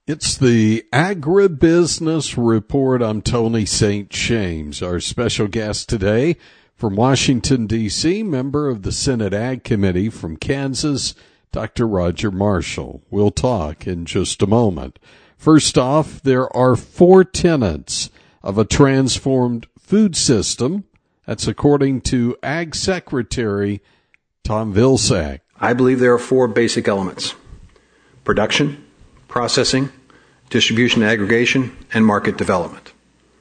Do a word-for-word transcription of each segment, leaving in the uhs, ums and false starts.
It's the Agribusiness Report. I'm Tony Saint James. Our special guest today from Washington, D C, member of the Senate Ag Committee from Kansas, Doctor Roger Marshall. We'll talk in just a moment. First off, there are four tenets of a transformed food system. That's according to Ag Secretary Tom Vilsack. I believe there are four basic elements: production, processing, distribution, aggregation, and market development.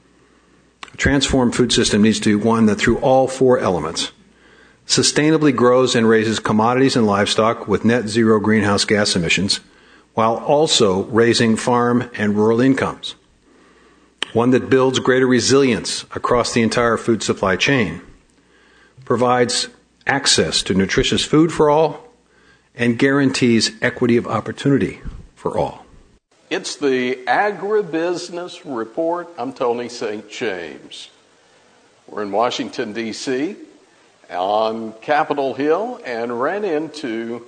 A transformed food system needs to be one that, through all four elements, sustainably grows and raises commodities and livestock with net zero greenhouse gas emissions, while also raising farm and rural incomes. One that builds greater resilience across the entire food supply chain, provides access to nutritious food for all, and guarantees equity of opportunity for all. It's the Agribusiness Report. I'm Tony Saint James. We're in Washington, D C, on Capitol Hill, and ran into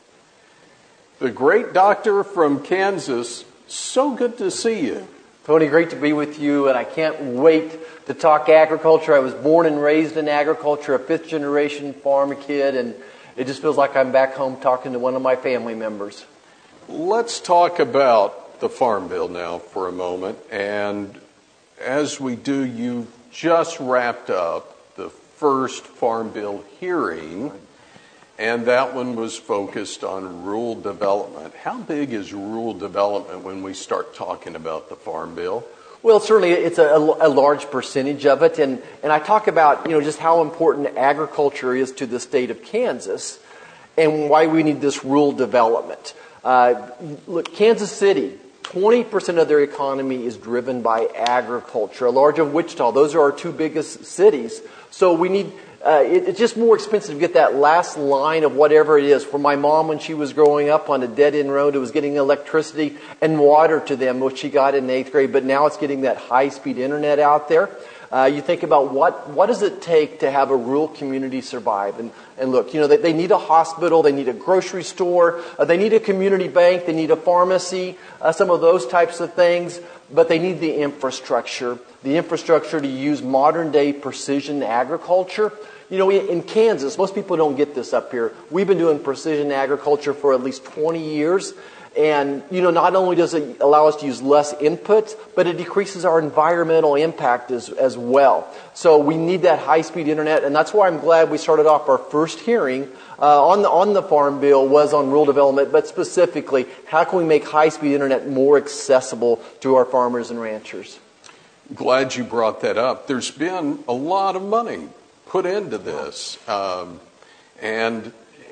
the great doctor from Kansas. So good to see you. Tony, great to be with you, and I can't wait to talk agriculture. I was born and raised in agriculture, a fifth-generation farm kid, and it just feels like I'm back home talking to one of my family members. Let's talk about the Farm Bill now for a moment. And as we do, you just wrapped up the first Farm Bill hearing, and that one was focused on rural development. How big is rural development when we start talking about the Farm Bill? Well, certainly it's a, a large percentage of it, and, and I talk about, you know, just how important agriculture is to the state of Kansas and why we need this rural development. Uh, look, Kansas City, twenty percent of their economy is driven by agriculture, a large of Wichita. Those are our two biggest cities. So we need, uh, it, it's just more expensive to get that last line of whatever it is. For my mom, when she was growing up on a dead-end road, it was getting electricity and water to them, which she got in eighth grade. But now it's getting that high-speed internet out there. Uh, you think about what what does it take to have a rural community survive? And, and look, you know, they, they need a hospital, they need a grocery store, uh, they need a community bank, they need a pharmacy, uh, some of those types of things, but they need the infrastructure, the infrastructure to use modern-day precision agriculture. You know, in Kansas, most people don't get this up here. We've been doing precision agriculture for at least twenty years. And, you know, not only does it allow us to use less input, but it decreases our environmental impact as, as well. So we need that high-speed internet, and that's why I'm glad we started off our first hearing uh, on the on the Farm Bill was on rural development, but specifically, how can we make high-speed internet more accessible to our farmers and ranchers? Glad you brought that up. There's been a lot of money put into this, um, and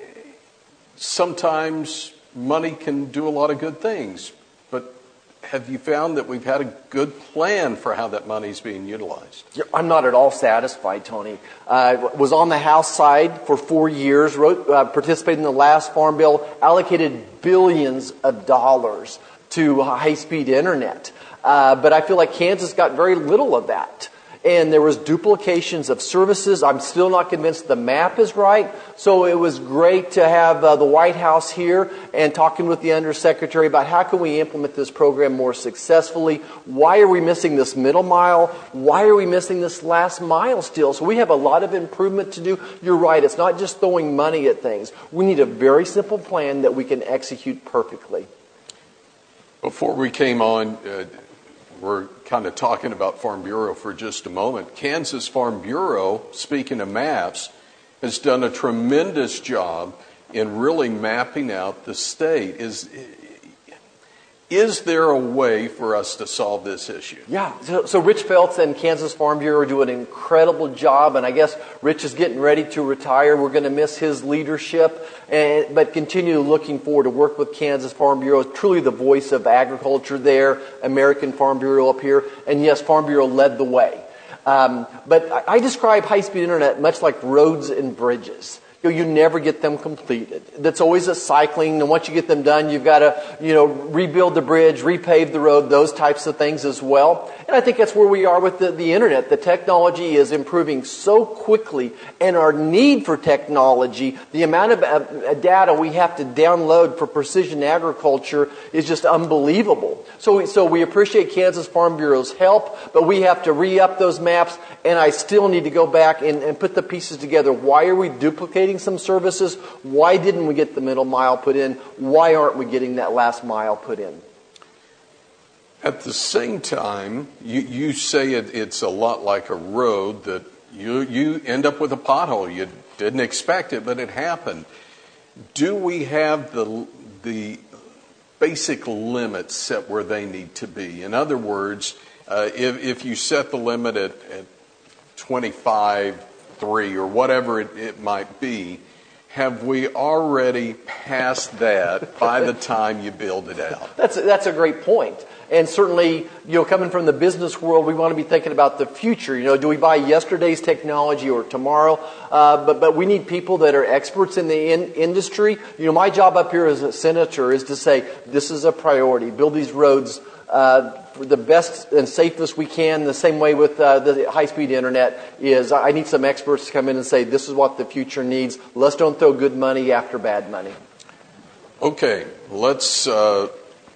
sometimes money can do a lot of good things, but have you found that we've had a good plan for how that money is being utilized? I'm not at all satisfied, Tony. I uh, was on the House side for four years, wrote, uh, participated in the last Farm Bill, allocated billions of dollars to high-speed internet. Uh, but I feel like Kansas got very little of that. And there was duplications of services. I'm still not convinced the map is right. So it was great to have uh, the White House here and talking with the Undersecretary about how can we implement this program more successfully. Why are we missing this middle mile? Why are we missing this last mile still? So we have a lot of improvement to do. You're right. It's not just throwing money at things. We need a very simple plan that we can execute perfectly. Before we came on, uh, we're kind of talking about Farm Bureau for just a moment. Kansas Farm Bureau, speaking of maps, has done a tremendous job in really mapping out the state. Is is there a way for us to solve this issue? Yeah, so, so Rich Feltz and Kansas Farm Bureau do an incredible job, and I guess Rich is getting ready to retire. We're going to miss his leadership, and, but continue looking forward to work with Kansas Farm Bureau, truly the voice of agriculture there, American Farm Bureau up here, and yes, Farm Bureau led the way. Um, but I, I describe high-speed internet much like roads and bridges. you know, you never get them completed. That's always a cycling, and once you get them done, you've got to, you know, rebuild the bridge, repave the road, those types of things as well. And I think that's where we are with the, the internet. The technology is improving so quickly, and our need for technology, the amount of uh, data we have to download for precision agriculture is just unbelievable. So we, so we appreciate Kansas Farm Bureau's help, but we have to re-up those maps, and I still need to go back and, and put the pieces together. Why are we duplicating some services? Why didn't we get the middle mile put in? Why aren't we getting that last mile put in? At the same time, you, you say it, it's a lot like a road that you you end up with a pothole. You didn't expect it, but it happened. Do we have the the basic limits set where they need to be? In other words, uh, if, if you set the limit at, at twenty-five, three, or whatever it, it might be, have we already passed that by the time you build it out? That's a, that's a great point. And certainly, you know, coming from the business world, we want to be thinking about the future. You know, do we buy yesterday's technology or tomorrow? Uh, but but we need people that are experts in the in, industry. You know, my job up here as a senator is to say this is a priority. Build these roads uh, for the best and safest we can. The same way with uh, the high-speed internet is I need some experts to come in and say this is what the future needs. Let's don't throw good money after bad money. Okay, let's. Uh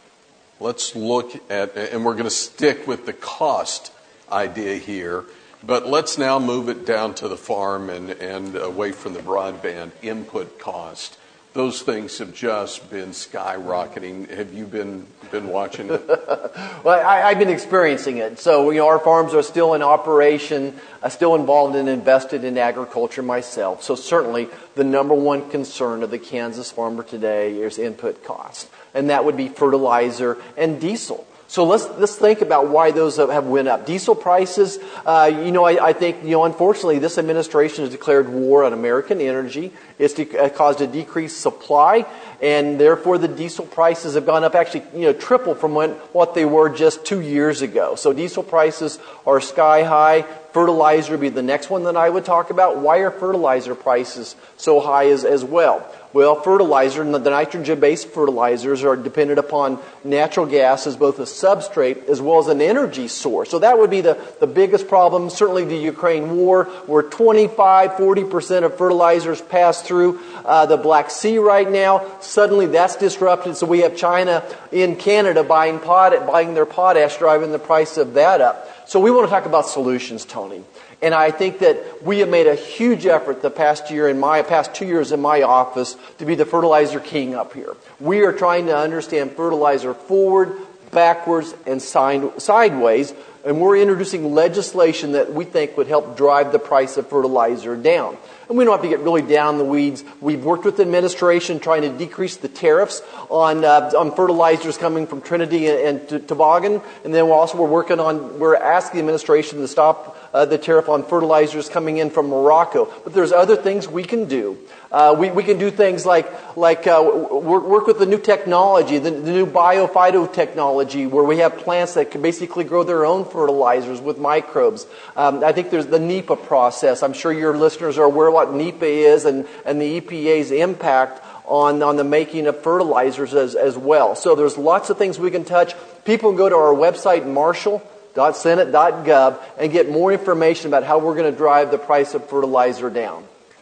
Let's look at, and we're going to stick with the cost idea here, but let's now move it down to the farm and, and away from the broadband input cost. Those things have just been skyrocketing. Have you been been watching it? Well, I, I've been experiencing it. So, you know, our farms are still in operation, uh, still involved and invested in agriculture myself. So certainly the number one concern of the Kansas farmer today is input cost. And that would be fertilizer and diesel. So let's let's think about why those have, have went up. Diesel prices, uh, you know, I, I think, you know, unfortunately, this administration has declared war on American energy. It's de- uh, caused a decreased supply, and therefore the diesel prices have gone up actually, you know, triple from when, what they were just two years ago. So diesel prices are sky high. Fertilizer would be the next one that I would talk about. Why are fertilizer prices so high as, as well? Well, fertilizer, the nitrogen-based fertilizers are dependent upon natural gas as both a substrate as well as an energy source. So that would be the, the biggest problem. Certainly the Ukraine war, where twenty-five, forty percent of fertilizers pass through uh, the Black Sea right now. Suddenly that's disrupted. So we have China in Canada buying pot, buying their potash, driving the price of that up. So we want to talk about solutions, Tony. And I think that we have made a huge effort the past year in my past two years in my office to be the fertilizer king up here. We are trying to understand fertilizer forward, backwards, and sideways. And we're introducing legislation that we think would help drive the price of fertilizer down. And we don't have to get really down in the weeds. We've worked with the administration trying to decrease the tariffs on uh, on fertilizers coming from Trinity and, and T- Tobago. And then we're also we're working on, we're asking the administration to stop uh, the tariff on fertilizers coming in from Morocco. But there's other things we can do. Uh, we, we can do things like like uh, work, work with the new technology, the, the new biophytotechnology, where we have plants that can basically grow their own fertilizers with microbes. Um, I think there's the NEPA process. I'm sure your listeners are aware of what NEPA is and, and the E P A's impact on, on the making of fertilizers as, as well. So there's lots of things we can touch. People can go to our website, marshall dot senate dot gov, and get more information about how we're going to drive the price of fertilizer down.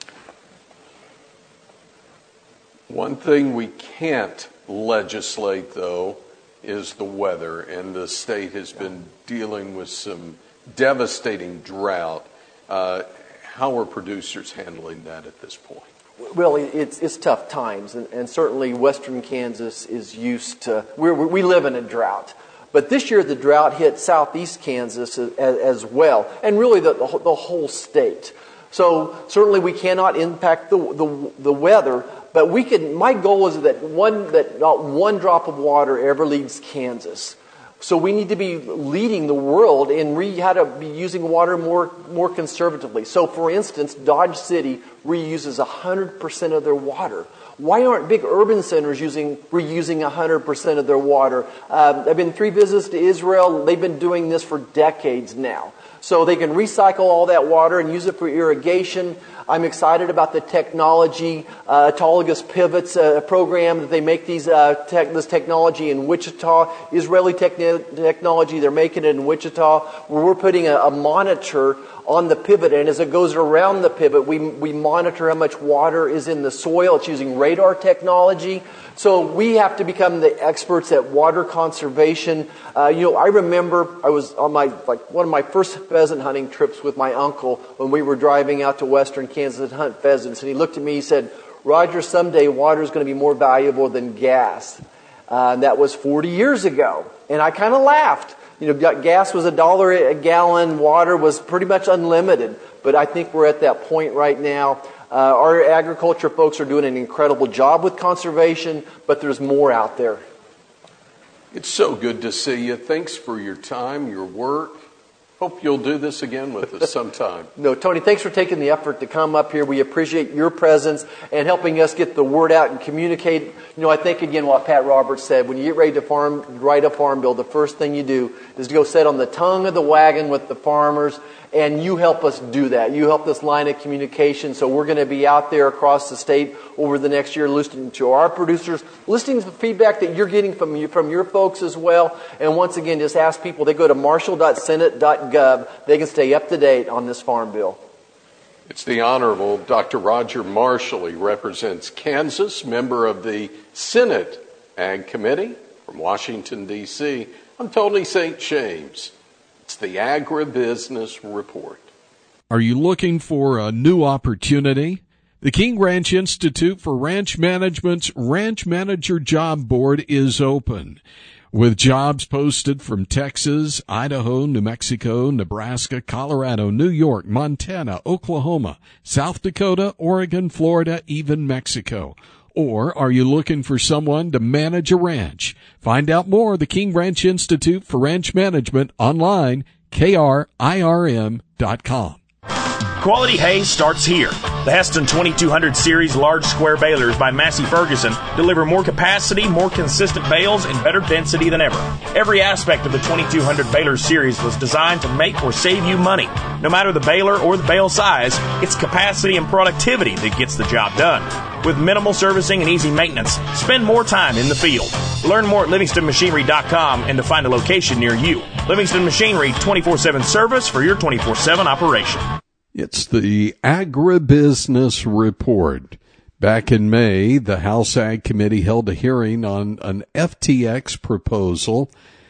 One thing we can't legislate, though, is the weather, and the state has been dealing with some devastating drought. Uh, how are producers handling that at this point? Well, it's it's tough times, and, and certainly Western Kansas is used to. We're, we live in a drought, but this year the drought hit Southeast Kansas as, as well, and really the, the the whole state. So certainly we cannot impact the the, the weather. But we can. My goal is that one that not one drop of water ever leaves Kansas. So we need to be leading the world in re, how to be using water more more conservatively. So, for instance, Dodge City reuses one hundred percent of their water. Why aren't big urban centers using reusing one hundred percent of their water? Um, I've been three visits to Israel. They've been doing this for decades now. So they can recycle all that water and use it for irrigation. I'm excited about the technology, uh, Autologous Pivots uh, program that they make these uh, tech, this technology in Wichita. Israeli techn- technology, they're making it in Wichita, where we're putting a, a monitor on the pivot, and as it goes around the pivot, we we monitor how much water is in the soil. It's using radar technology. So we have to become the experts at water conservation. Uh, you know, I remember I was on my like one of my first pheasant hunting trips with my uncle when we were driving out to western Kansas to hunt pheasants, and he looked at me. He said, "Roger, someday water is going to be more valuable than gas." Uh, and that was forty years ago, and I kind of laughed. You know, gas was a dollar a gallon. Water was pretty much unlimited. But I think we're at that point right now. Uh, our agriculture folks are doing an incredible job with conservation, but there's more out there. It's so good to see you. Thanks for your time, your work. Hope you'll do this again with us sometime. No, Tony, thanks for taking the effort to come up here. We appreciate your presence and helping us get the word out and communicate. You know, I think, again, what Pat Roberts said, when you get ready to farm, write a farm bill, the first thing you do is to go sit on the tongue of the wagon with the farmers, and you help us do that. You help this line of communication. So we're going to be out there across the state over the next year listening to our producers, listening to the feedback that you're getting from you, from your folks as well. And once again, just ask people, they go to marshall dot senate dot gov. They can stay up to date on this farm bill. It's the Honorable Doctor Roger Marshall. He represents Kansas, member of the Senate Ag Committee from Washington, D C I'm Tony Saint James. It's the Agribusiness Report. Are you looking for a new opportunity? The King Ranch Institute for Ranch Management's Ranch Manager Job Board is open, with jobs posted from Texas, Idaho, New Mexico, Nebraska, Colorado, New York, Montana, Oklahoma, South Dakota, Oregon, Florida, even Mexico. Or are you looking for someone to manage a ranch? Find out more at the King Ranch Institute for Ranch Management online, K R I R M dot com. Quality hay starts here. The Heston twenty-two hundred Series large square balers by Massey Ferguson deliver more capacity, more consistent bales, and better density than ever. Every aspect of the twenty-two hundred baler series was designed to make or save you money. No matter the baler or the bale size, it's capacity and productivity that gets the job done. With minimal servicing and easy maintenance, spend more time in the field. Learn more at livingston machinery dot com and to find a location near you. Livingston Machinery, twenty-four seven service for your twenty-four seven operation. It's the Agribusiness Report. Back in May, the House Ag Committee held a hearing on an F T X proposal.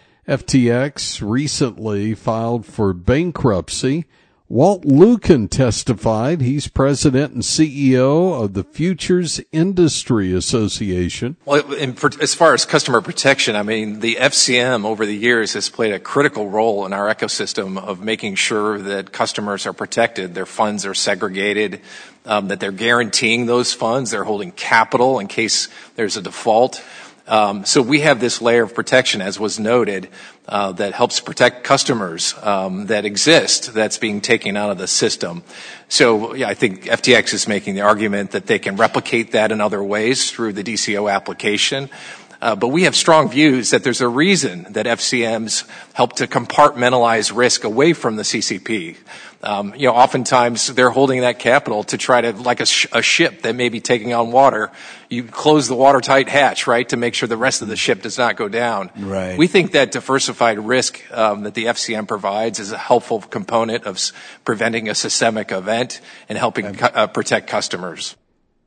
F T X recently filed for bankruptcy. Walt Lucan testified. He's president and C E O of the Futures Industry Association. Well, in, for, as far as customer protection, I mean, the F C M over the years has played a critical role in our ecosystem of making sure that customers are protected, their funds are segregated, um, that they're guaranteeing those funds, they're holding capital in case there's a default. Um, so we have this layer of protection, as was noted, uh, that helps protect customers um, that exist, that's being taken out of the system. So yeah, I think F T X is making the argument that they can replicate that in other ways through the D C O application. Uh, but we have strong views that there's a reason that F C Ms help to compartmentalize risk away from the C C P. Um, you know, oftentimes they're holding that capital to try to, like a, sh- a ship that may be taking on water, you close the watertight hatch, right, to make sure the rest of the ship does not go down. Right. We think that diversified risk um, that the F C M provides is a helpful component of s- preventing a systemic event and helping cu- uh, protect customers.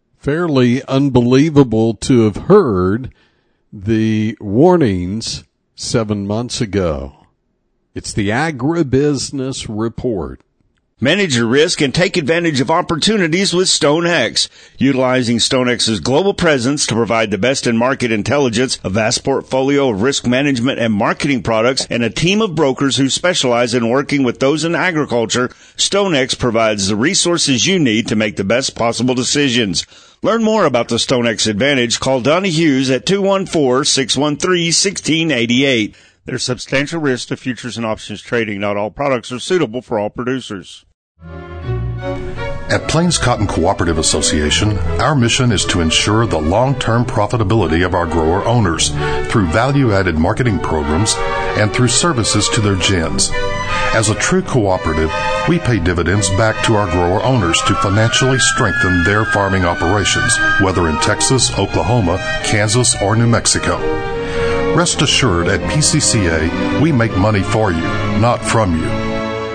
Fairly unbelievable to have heard the warnings seven months ago. It's the Agribusiness Report. Manage your risk and take advantage of opportunities with StoneX. Utilizing StoneX's global presence to provide the best in market intelligence, a vast portfolio of risk management and marketing products, and a team of brokers who specialize in working with those in agriculture, StoneX provides the resources you need to make the best possible decisions. Learn more about the StoneX Advantage. Call Donnie Hughes at two one four, six one three, one six eight eight. There's substantial risk to futures and options trading. Not all products are suitable for all producers. At Plains Cotton Cooperative Association, our mission is to ensure the long-term profitability of our grower owners through value-added marketing programs and through services to their gins. As a true cooperative, we pay dividends back to our grower owners to financially strengthen their farming operations, whether in Texas, Oklahoma, Kansas, or New Mexico. Rest assured, at P C C A, we make money for you, not from you.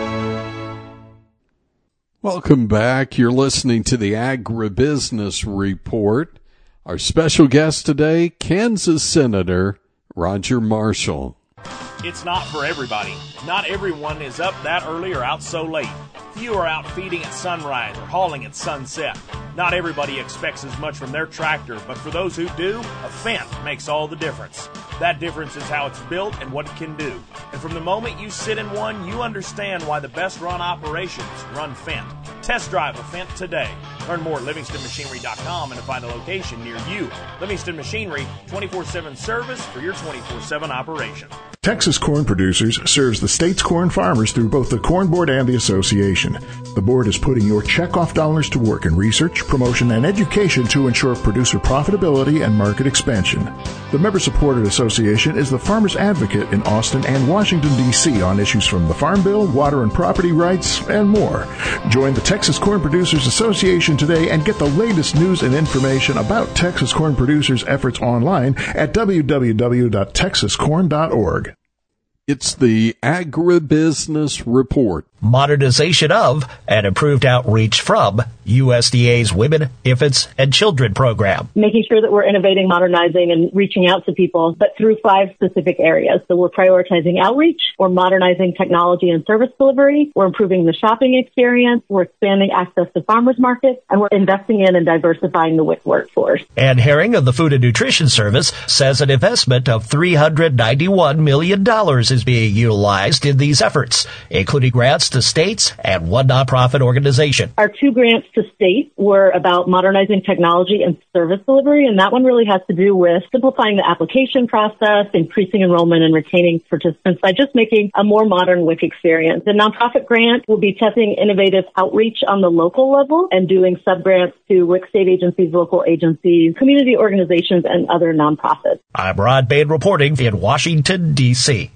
Welcome back. You're listening to the Agribusiness Report. Our special guest today, Kansas Senator Roger Marshall. It's not for everybody. Not everyone is up that early or out so late. Few are out feeding at sunrise or hauling at sunset. Not everybody expects as much from their tractor, but for those who do, a Fendt makes all the difference. That difference is how it's built and what it can do. And from the moment you sit in one, you understand why the best run operations run Fendt. Test drive a Fendt today. Learn more at livingston machinery dot com and to find a location near you. Livingston Machinery, twenty-four seven service for your twenty-four seven operation. Texas Corn Producers serves the state's corn farmers through both the Corn Board and the Association. The board is putting your checkoff dollars to work in research, promotion, and education to ensure producer profitability and market expansion. The member-supported association is the Farmers Advocate in Austin and Washington, D C on issues from the Farm Bill, water and property rights, and more. Join the Texas Corn Producers Association today and get the latest news and information about Texas Corn Producers' efforts online at w w w dot texas corn dot org. It's the Agribusiness Report. Modernization of and improved outreach from U S D A's Women, Infants, and Children program. Making sure that we're innovating, modernizing, and reaching out to people, but through five specific areas. So we're prioritizing outreach, we're modernizing technology and service delivery, we're improving the shopping experience, we're expanding access to farmers markets, and we're investing in and diversifying the W I C workforce. Ann Herring of the Food and Nutrition Service says an investment of three hundred ninety-one million dollars is being utilized in these efforts, including grants to states and one nonprofit organization. Our two grants to states were about modernizing technology and service delivery, and that one really has to do with simplifying the application process, increasing enrollment, and retaining participants by just making a more modern W I C experience. The nonprofit grant will be testing innovative outreach on the local level and doing sub-grants to W I C state agencies, local agencies, community organizations, and other nonprofits. I'm Rod Bain reporting in Washington, D C